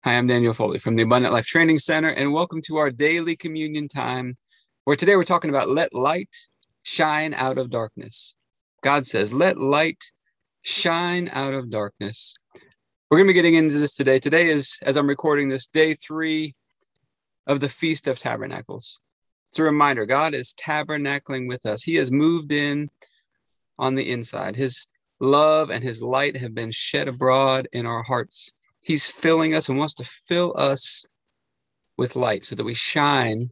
Hi, I'm Daniel Foley from the Abundant Life Training Center, and welcome to our daily communion time, where today we're talking about let light shine out of darkness. God says, let light shine out of darkness. We're going to be getting into this today. Today is, as I'm recording this, day 3 of the Feast of Tabernacles. It's a reminder, God is tabernacling with us. He has moved in on the inside. His love and his light have been shed abroad in our hearts. He's filling us and wants to fill us with light so that we shine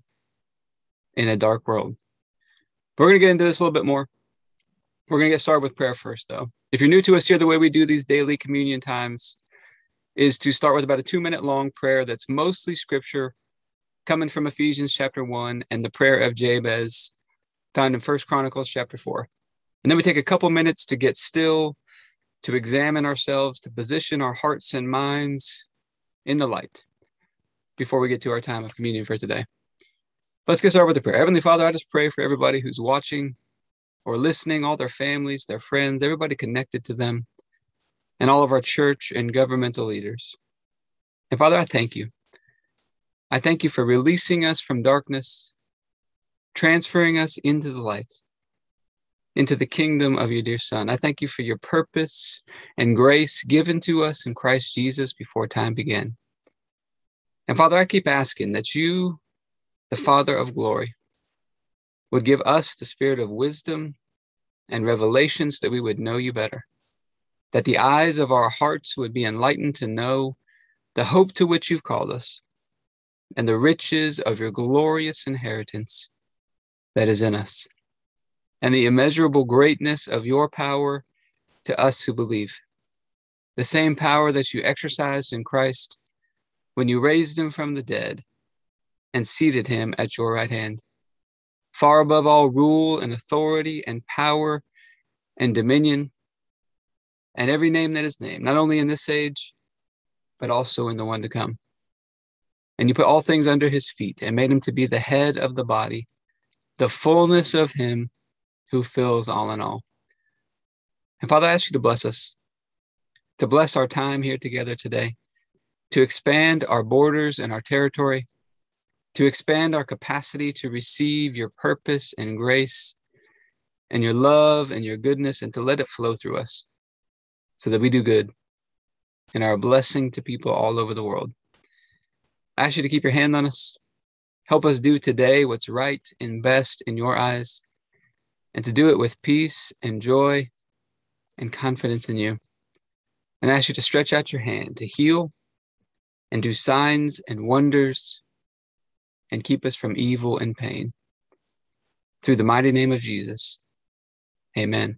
in a dark world. We're going to get into this a little bit more. We're going to get started with prayer first, though. If you're new to us here, the way we do these daily communion times is to start with about a 2-minute long prayer that's mostly scripture coming from Ephesians chapter 1 and the prayer of Jabez found in 1 Chronicles chapter 4. And then we take a couple minutes to get still, to examine ourselves, to position our hearts and minds in the light before we get to our time of communion for today. Let's get started with the prayer. Heavenly Father, I just pray for everybody who's watching or listening, all their families, their friends, everybody connected to them, and all of our church and governmental leaders. And Father, I thank you. I thank you for releasing us from darkness, transferring us into the light, into the kingdom of your dear Son. I thank you for your purpose and grace given to us in Christ Jesus before time began. And Father, I keep asking that you, the Father of glory, would give us the spirit of wisdom and revelation so that we would know you better, that the eyes of our hearts would be enlightened to know the hope to which you've called us and the riches of your glorious inheritance that is in us, and the immeasurable greatness of your power to us who believe. The same power that you exercised in Christ when you raised him from the dead and seated him at your right hand, far above all rule and authority and power and dominion and every name that is named, not only in this age, but also in the one to come. And you put all things under his feet and made him to be the head of the body, the fullness of him who fills all in all. And Father, I ask you to bless us, to bless our time here together today, to expand our borders and our territory, to expand our capacity to receive your purpose and grace and your love and your goodness, and to let it flow through us so that we do good and are a blessing to people all over the world. I ask you to keep your hand on us. Help us do today what's right and best in your eyes, and to do it with peace and joy and confidence in you. And I ask you to stretch out your hand to heal and do signs and wonders and keep us from evil and pain. Through the mighty name of Jesus, amen.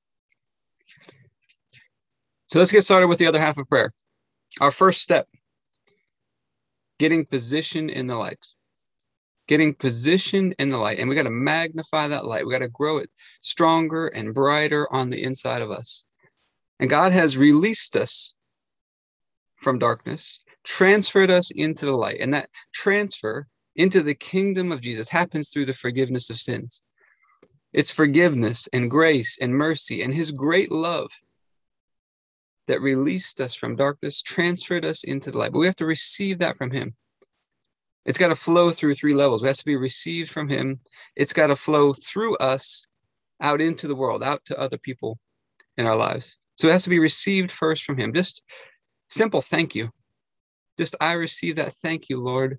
So let's get started with the other half of prayer. Our first step, getting positioned in the light. Getting positioned in the light. And we got to magnify that light. We got to grow it stronger and brighter on the inside of us. And God has released us from darkness, transferred us into the light. And that transfer into the kingdom of Jesus happens through the forgiveness of sins. It's forgiveness and grace and mercy and his great love that released us from darkness, transferred us into the light. But we have to receive that from him. It's got to flow through 3 levels. It has to be received from him. It's got to flow through us out into the world, out to other people in our lives. So it has to be received first from him. Just simple thank you. Just, I receive that. Thank you, Lord,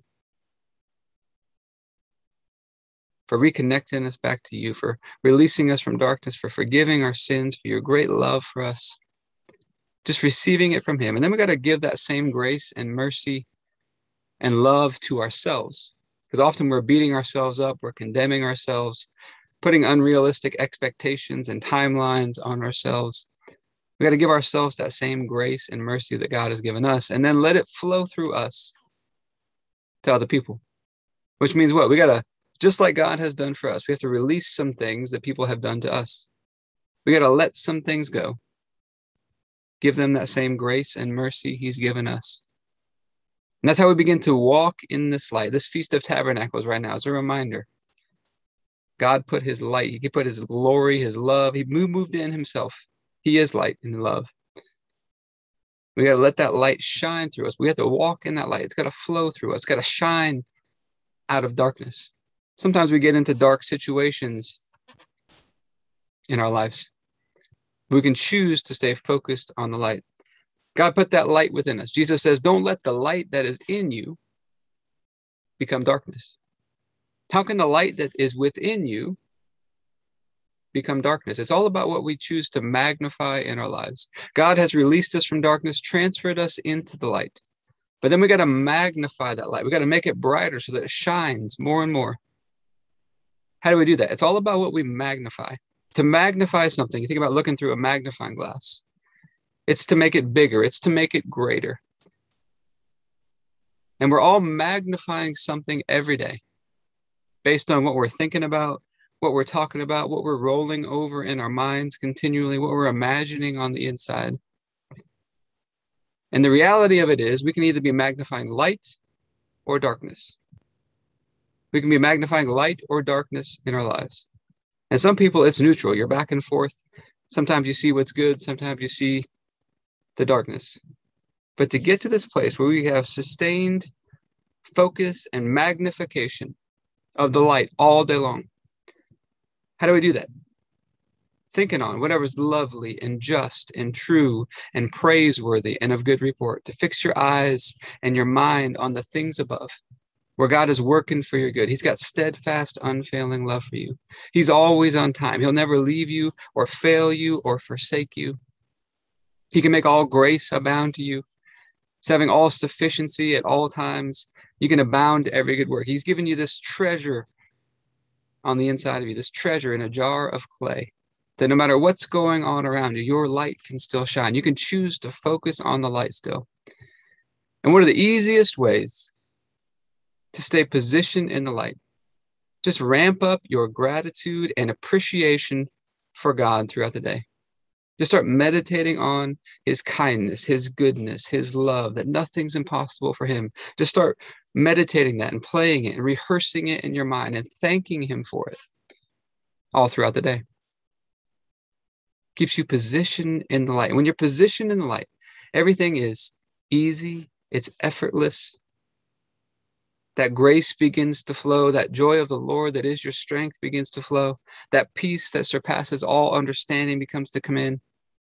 for reconnecting us back to you, for releasing us from darkness, for forgiving our sins, for your great love for us. Just receiving it from him. And then we got to give that same grace and mercy and love to ourselves, because often we're beating ourselves up, we're condemning ourselves, putting unrealistic expectations and timelines on ourselves. We got to give ourselves that same grace and mercy that God has given us, and then let it flow through us to other people. Which means what? We got to, just like God has done for us, we have to release some things that people have done to us. We got to let some things go. Give them that same grace and mercy he's given us. And that's how we begin to walk in this light. This Feast of Tabernacles right now is a reminder. God put his light, he put his glory, his love. He moved in himself. He is light and love. We got to let that light shine through us. We have to walk in that light. It's got to flow through us. It's got to shine out of darkness. Sometimes we get into dark situations in our lives. We can choose to stay focused on the light. God put that light within us. Jesus says, don't let the light that is in you become darkness. How can the light that is within you become darkness? It's all about what we choose to magnify in our lives. God has released us from darkness, transferred us into the light. But then we got to magnify that light. We got to make it brighter so that it shines more and more. How do we do that? It's all about what we magnify. To magnify something, you think about looking through a magnifying glass. It's to make it bigger. It's to make it greater. And we're all magnifying something every day based on what we're thinking about, what we're talking about, what we're rolling over in our minds continually, what we're imagining on the inside. And the reality of it is we can either be magnifying light or darkness. We can be magnifying light or darkness in our lives. And some people, it's neutral. You're back and forth. Sometimes you see what's good. Sometimes you see the darkness. But to get to this place where we have sustained focus and magnification of the light all day long, how do we do that? Thinking on whatever's lovely and just and true and praiseworthy and of good report, to fix your eyes and your mind on the things above, where God is working for your good. He's got steadfast, unfailing love for you. He's always on time. He'll never leave you or fail you or forsake you. He can make all grace abound to you. He's having all sufficiency at all times. You can abound to every good work. He's given you this treasure on the inside of you, this treasure in a jar of clay, that no matter what's going on around you, your light can still shine. You can choose to focus on the light still. And one of the easiest ways to stay positioned in the light, just ramp up your gratitude and appreciation for God throughout the day. Just start meditating on his kindness, his goodness, his love, that nothing's impossible for him. Just start meditating that and playing it and rehearsing it in your mind and thanking him for it all throughout the day. Keeps you positioned in the light. When you're positioned in the light, everything is easy, it's effortless. That grace begins to flow. That joy of the Lord that is your strength begins to flow. That peace that surpasses all understanding becomes to come in.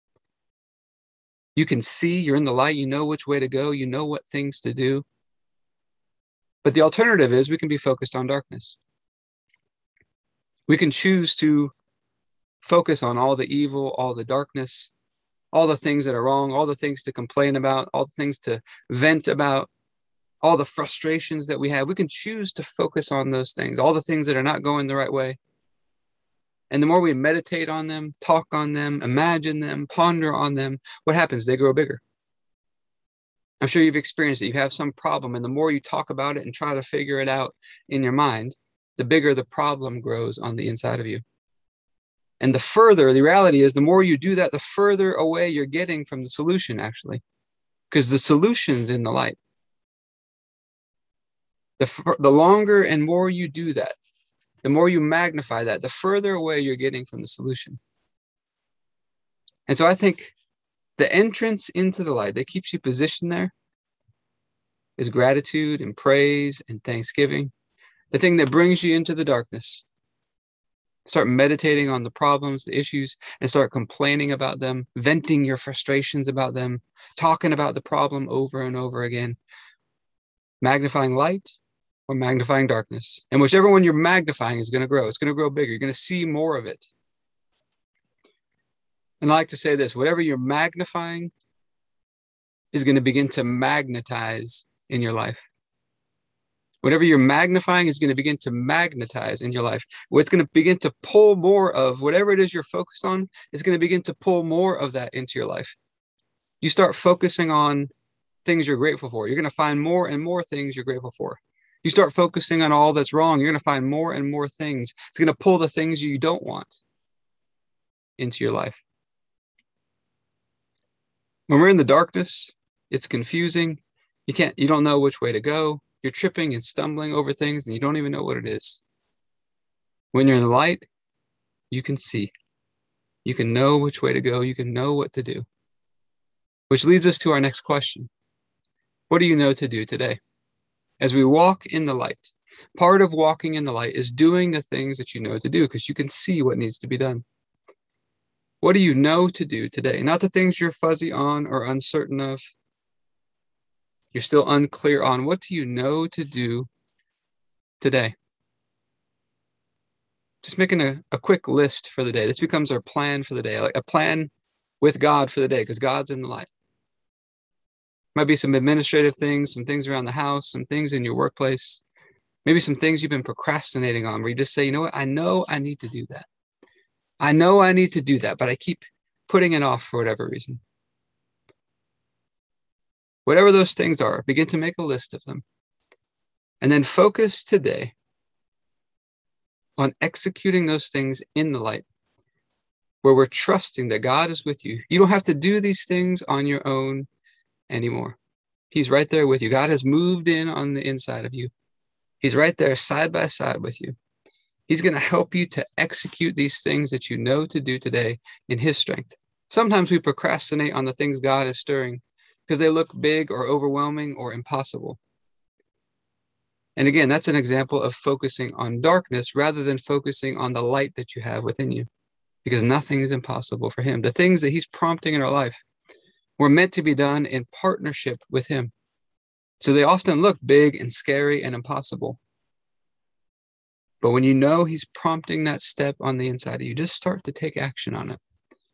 You can see, you're in the light, you know which way to go, you know what things to do. But the alternative is we can be focused on darkness. We can choose to focus on all the evil, all the darkness, all the things that are wrong, all the things to complain about, all the things to vent about, all the frustrations that we have. We can choose to focus on those things, all the things that are not going the right way. And the more we meditate on them, talk on them, imagine them, ponder on them, what happens? They grow bigger. I'm sure you've experienced it. You have some problem, and the more you talk about it and try to figure it out in your mind, the bigger the problem grows on the inside of you. And the reality is, the more you do that, the further away you're getting from the solution, actually, because the solution's in the light. The longer and more you do that, the more you magnify that, the further away you're getting from the solution. And so I think the entrance into the light that keeps you positioned there is gratitude and praise and thanksgiving. The thing that brings you into the darkness, start meditating on the problems, the issues, and start complaining about them, venting your frustrations about them, talking about the problem over and over again, magnifying light or magnifying darkness. And whichever one you're magnifying is going to grow. It's going to grow bigger. You're going to see more of it. And I like to say this, whatever you're magnifying is going to begin to magnetize in your life. Whatever you're magnifying is going to begin to magnetize in your life. What's going to begin to pull more of whatever it is you're focused on is going to begin to pull more of that into your life. You start focusing on things you're grateful for. You're going to find more and more things you're grateful for. You start focusing on all that's wrong. You're going to find more and more things. It's going to pull the things you don't want into your life. When we're in the darkness, it's confusing. You don't know which way to go. You're tripping and stumbling over things and you don't even know what it is. When you're in the light, you can see. You can know which way to go. You can know what to do. Which leads us to our next question. What do you know to do today? As we walk in the light, part of walking in the light is doing the things that you know to do because you can see what needs to be done. What do you know to do today? Not the things you're fuzzy on or uncertain of. You're still unclear on. What do you know to do today? Just making a quick list for the day. This becomes our plan for the day, like a plan with God for the day, because God's in the light. Might be some administrative things, some things around the house, some things in your workplace, maybe some things you've been procrastinating on where you just say, you know what, I know I need to do that. I know I need to do that, but I keep putting it off for whatever reason. Whatever those things are, begin to make a list of them. And then focus today on executing those things in the light, where we're trusting that God is with you. You don't have to do these things on your own anymore. He's right there with you. God has moved in on the inside of you. He's right there side by side with you. He's going to help you to execute these things that you know to do today in his strength. Sometimes we procrastinate on the things God is stirring because they look big or overwhelming or impossible. And again, that's an example of focusing on darkness rather than focusing on the light that you have within you, because nothing is impossible for him. The things that he's prompting in our life were meant to be done in partnership with him. So they often look big and scary and impossible. But when you know he's prompting that step on the inside of you, just start to take action on it.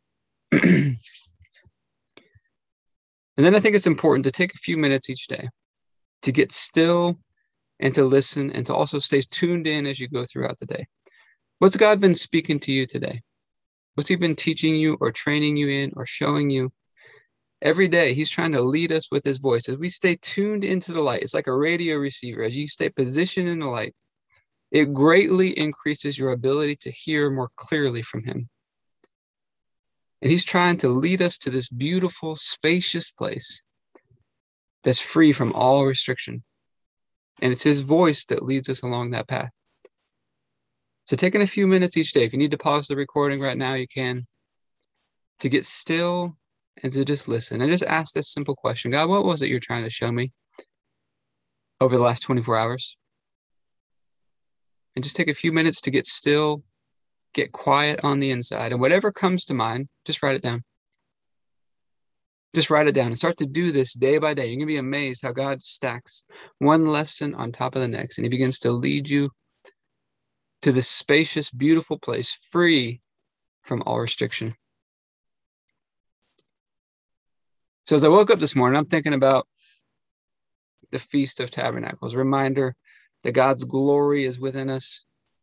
And then I think it's important to take a few minutes each day to get still and to listen and to also stay tuned in as you go throughout the day. What's God been speaking to you today? What's he been teaching you or training you in or showing you? Every day, he's trying to lead us with his voice. As we stay tuned into the light, it's like a radio receiver. As you stay positioned in the light, it greatly increases your ability to hear more clearly from him. And he's trying to lead us to this beautiful, spacious place that's free from all restriction. And it's his voice that leads us along that path. So taking a few minutes each day, if you need to pause the recording right now, you can, to get still and to just listen and just ask this simple question. God, what was it you're trying to show me over the last 24 hours? And just take a few minutes to get still, get quiet on the inside, and whatever comes to mind, just write it down. Just write it down and start to do this day by day. You're going to be amazed how God stacks one lesson on top of the next, and he begins to lead you to this spacious, beautiful place, free from all restriction. So as I woke up this morning, I'm thinking about the Feast of Tabernacles, a reminder that God's glory is within us.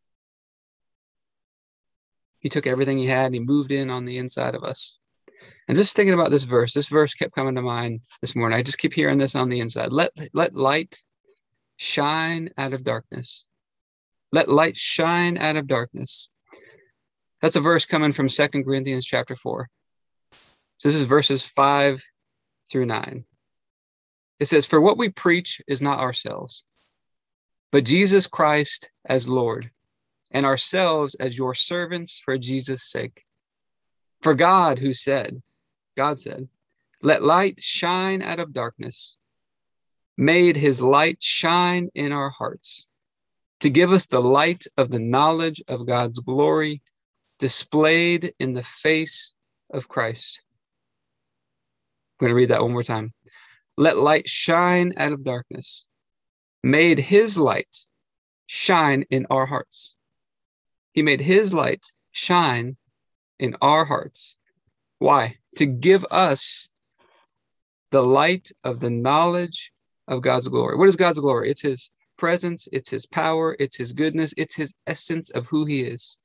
He took everything he had and he moved in on the inside of us. And just thinking about this verse kept coming to mind this morning. I just keep hearing this on the inside. Let light shine out of darkness. Let light shine out of darkness. That's a verse coming from 2 Corinthians chapter 4. So this is verses 5 through 9. It says, "For what we preach is not ourselves, but Jesus Christ as Lord, and ourselves as your servants for Jesus' sake. For God said, let light shine out of darkness, made his light shine in our hearts, to give us the light of the knowledge of God's glory displayed in the face of Christ." I'm going to read that one more time. Let light shine out of darkness, made his light shine in our hearts. He made his light shine in our hearts. Why? To give us the light of the knowledge of God's glory. What is God's glory? It's his presence, it's his power, it's his goodness, it's his essence of who he is.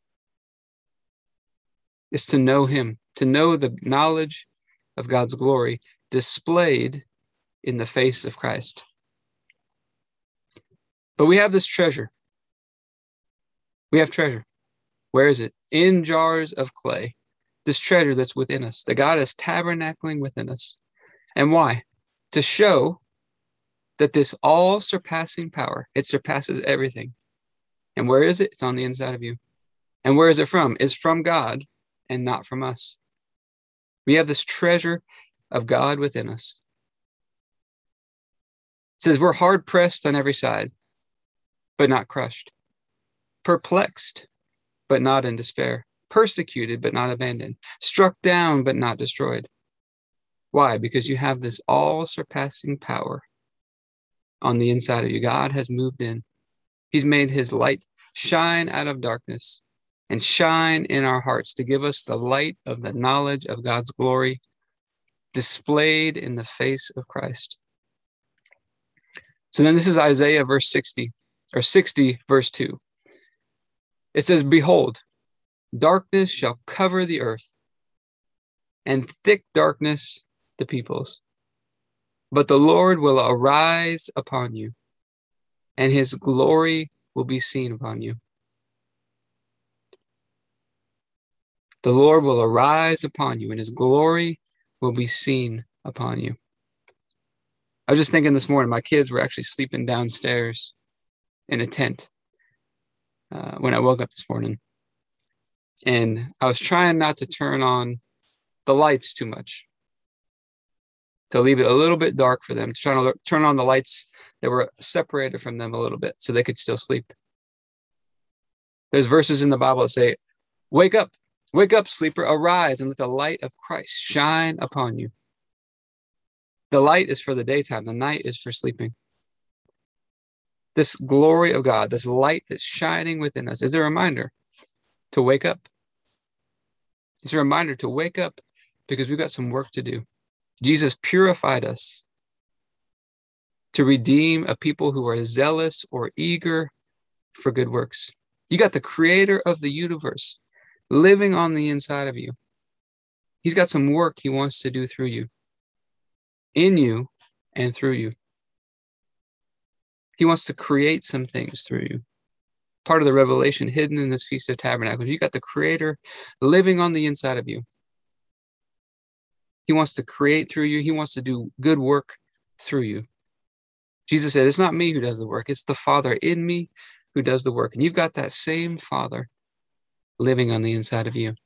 It's to know him, to know the knowledge of God's glory displayed in the face of Christ. But we have this treasure. We have treasure. Where is it? In jars of clay. This treasure that's within us, that God is tabernacling within us. And why? To show that this all-surpassing power, it surpasses everything. And where is it? It's on the inside of you. And where is it from? It's from God and not from us. We have this treasure of God within us. It says we're hard pressed on every side, but not crushed, perplexed, but not in despair, persecuted, but not abandoned, struck down, but not destroyed. Why? Because you have this all-surpassing power on the inside of you. God has moved in. He's made his light shine out of darkness and shine in our hearts to give us the light of the knowledge of God's glory displayed in the face of Christ. So then this is Isaiah verse 60, or 60 verse 2. It says, behold, darkness shall cover the earth, and thick darkness the peoples. But the Lord will arise upon you, and his glory will be seen upon you. The Lord will arise upon you, and his glory will be seen upon you. I was just thinking this morning, my kids were actually sleeping downstairs in a tent when I woke up this morning. And I was trying not to turn on the lights too much, to leave it a little bit dark for them, to try to turn on the lights that were separated from them a little bit so they could still sleep. There's verses in the Bible that say, wake up, sleeper, arise, and let the light of Christ shine upon you. The light is for the daytime. The night is for sleeping. This glory of God, this light that's shining within us is a reminder to wake up. It's a reminder to wake up because we've got some work to do. Jesus purified us to redeem a people who are zealous or eager for good works. You got the creator of the universe living on the inside of you. He's got some work he wants to do through you, in you and through you. He wants to create some things through you. Part of the revelation hidden in this Feast of Tabernacles, you got the creator living on the inside of you. He wants to create through you. He wants to do good work through you. Jesus said, it's not me who does the work. It's the Father in me who does the work. And you've got that same Father living on the inside of you. I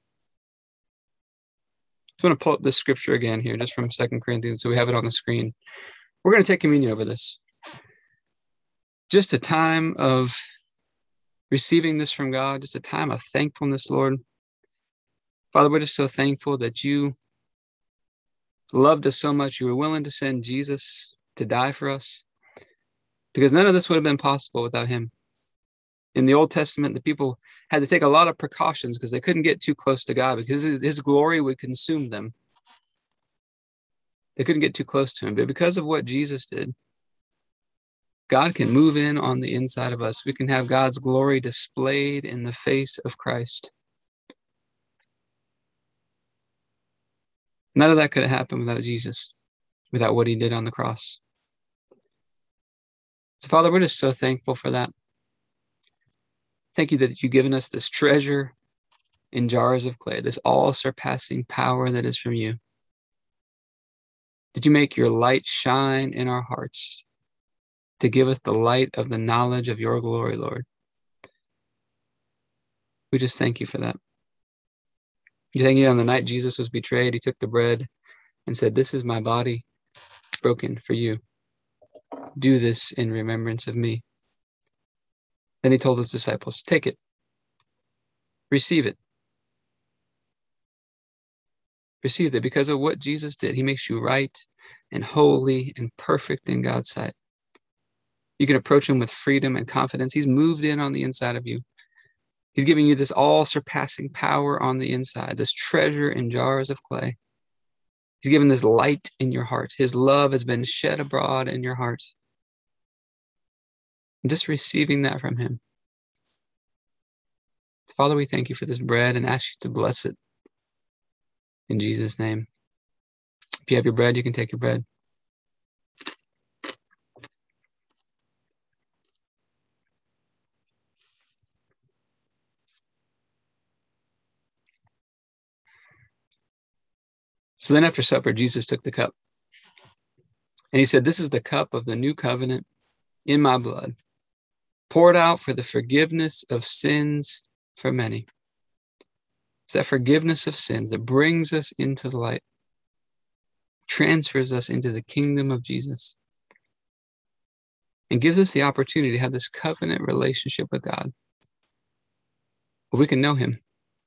just want to pull up this scripture again here, just from 2 Corinthians, so we have it on the screen. We're going to take communion over this. Just a time of receiving this from God, just a time of thankfulness, Lord. Father, we're just so thankful that you loved us so much. You were willing to send Jesus to die for us, because none of this would have been possible without him. In the Old Testament, the people had to take a lot of precautions because they couldn't get too close to God because his glory would consume them. They couldn't get too close to him. But because of what Jesus did, God can move in on the inside of us. We can have God's glory displayed in the face of Christ. None of that could have happened without Jesus, without what he did on the cross. So, Father, we're just so thankful for that. Thank you that you've given us this treasure in jars of clay, this all-surpassing power that is from you. Did you make your light shine in our hearts to give us the light of the knowledge of your glory, Lord? We just thank you for that. You thank you on the night Jesus was betrayed, he took the bread and said, this is my body broken for you. Do this in remembrance of me. Then he told his disciples, take it, receive it. Receive it because of what Jesus did. He makes you right and holy and perfect in God's sight. You can approach him with freedom and confidence. He's moved in on the inside of you. He's giving you this all-surpassing power on the inside, this treasure in jars of clay. He's given this light in your heart. His love has been shed abroad in your heart. And just receiving that from him. Father, we thank you for this bread and ask you to bless it in Jesus' name. If you have your bread, you can take your bread. So then after supper, Jesus took the cup. And he said, this is the cup of the new covenant in my blood, poured out for the forgiveness of sins for many. It's that forgiveness of sins that brings us into the light. transfers us into the kingdom of Jesus, and gives us the opportunity to have this covenant relationship with God, where we can know him.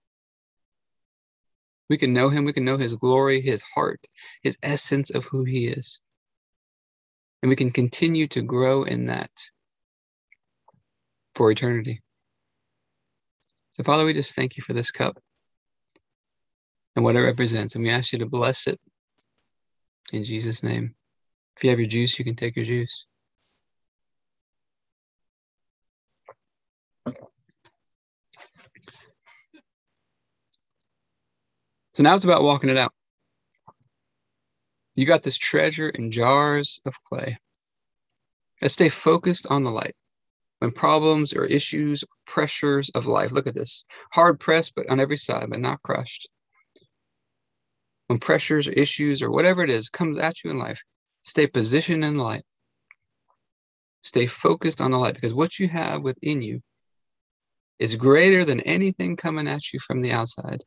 We can know him. We can know his glory, his heart, his essence of who he is. And we can continue to grow in that for eternity. So, Father, we just thank you for this cup and what it represents. And we ask you to bless it in Jesus' name. If you have your juice, you can take your juice. So now it's about walking it out. You got this treasure in jars of clay. Let's stay focused on the light. When problems or issues, or pressures of life, look at this, hard pressed, but on every side, but not crushed. When pressures or issues or whatever it is comes at you in life, stay positioned in the light. Stay focused on the light, because what you have within you is greater than anything coming at you from the outside.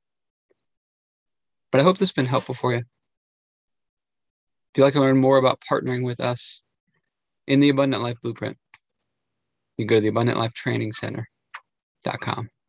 But I hope this has been helpful for you. If you'd like to learn more about partnering with us in the Abundant Life Blueprint, you can go to the AbundantLifeTrainingCenter.com.